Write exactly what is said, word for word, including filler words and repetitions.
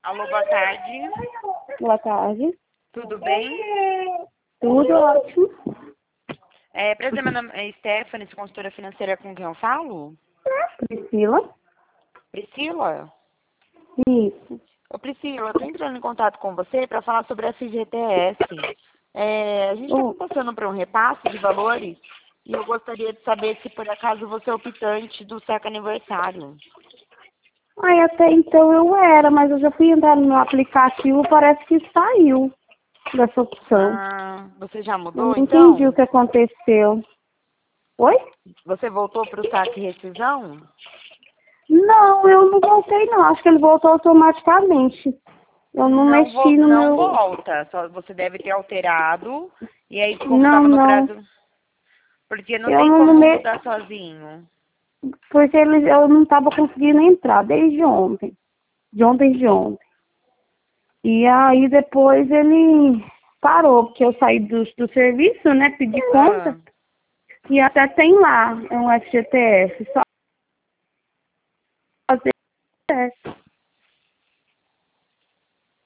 Alô, boa tarde. Boa tarde. Tudo bem? Tudo ótimo. É, prazer, meu nome é Stephanie, sou consultora financeira, com quem eu falo? Priscila? Priscila? Isso. Ô, Priscila, eu tô entrando em contato com você para falar sobre a F G T S. É, a gente está Oh. passando por um repasse de valores e eu gostaria de saber se por acaso você é optante do saque aniversário. Ai, até então eu era, mas eu já fui entrar no aplicativo, parece que saiu dessa opção. Ah, você já Eu mudou não entendi o então? que aconteceu. Oi? Você voltou para o saque e rescisão? Não, eu não voltei não. Acho que ele voltou automaticamente. Eu não Não, mexi vo- no não meu... volta, só você deve ter alterado. E aí, como Não, estava no não. prazo, porque não Eu tem não como me... mudar sozinho. Porque ele, eu não estava conseguindo entrar desde ontem. De ontem de ontem. E aí depois ele parou, porque eu saí do, do serviço, né? Pedi Ah, conta. E até tem lá, é um F G T S. Só fazer